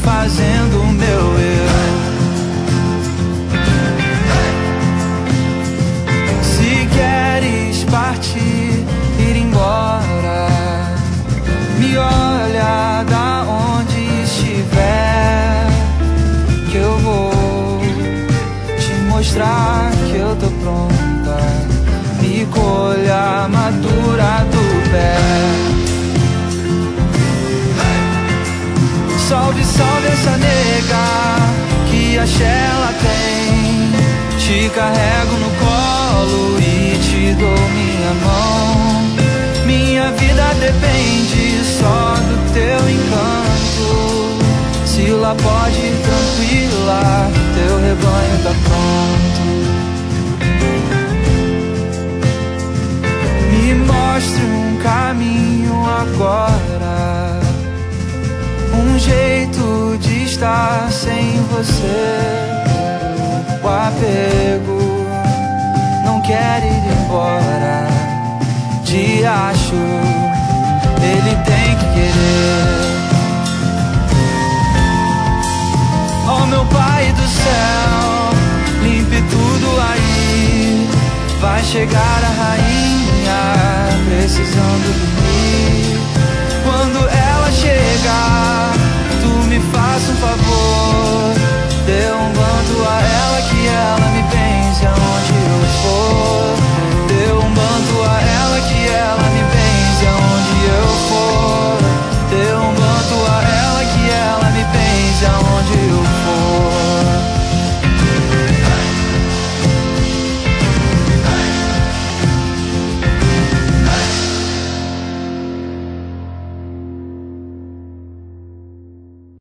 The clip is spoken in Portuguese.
fazendo o meu eu. Se queres partir, ir embora, me olha da onde estiver, que eu vou te mostrar que eu tô pronta. Me colha madura do pé. Salve, salve essa nega, que axé ela tem. Te carrego no colo e te dou minha mão. Minha vida depende só do teu encanto. Se lá pode ir tranquila, teu rebanho tá pronto. Me mostre um caminho agora, um jeito de estar sem você. O apego não quer ir embora. Te acho, ele tem que querer. Oh meu pai do céu, limpe tudo aí. Vai chegar a rainha precisando dormir. Quando ela chegar,